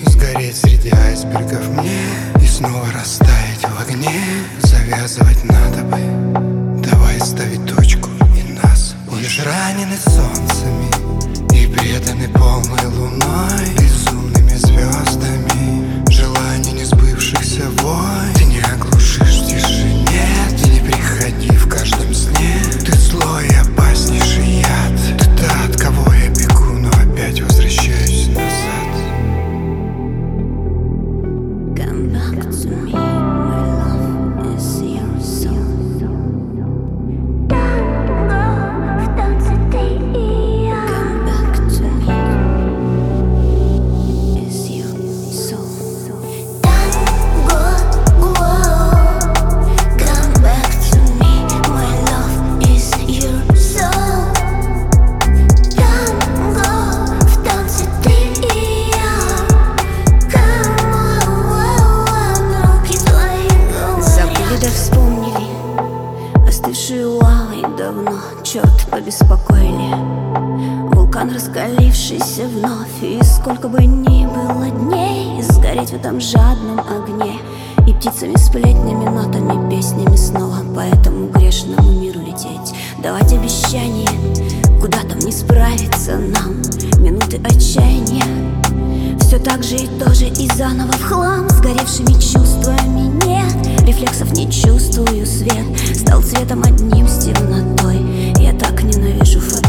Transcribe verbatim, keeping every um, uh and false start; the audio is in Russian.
сгореть среди айсбергов мне и снова растаять в огне. Завязывать надо бы, давай ставить точку и нас. Будешь ранены солнцами и преданы полной луной, безумными звездами, желаний несбывшихся вой. Ты не оглушишь в тишине, ты не приходи в каждом сне. Ты злой и опаснейший яд, ты та, от кого я бегу, но опять возвращаюсь назад. Come back to me, my love is your soul. Танго в танце ты и я. Come back to me is your soul. Танго, воу. Come back to me, my love is your soul. Танго в танце ты и я. Come on, руки твои говорят. Забыли да вспомнили остывшие лавой давно, черт побеспокоили. Вулкан, раскалившийся вновь, и сколько бы ни было дней, сгореть в этом жадном огне и птицами, сплетнями, нотами, песнями снова по этому грешному миру лететь. Давать обещания, куда там не справиться нам, минуты отчаяния. Все так же и тоже и заново в хлам. Сгоревшими чувствами нет, рефлексов не чувствую, свет стал цветом одним с темнотой. Я так ненавижу фото.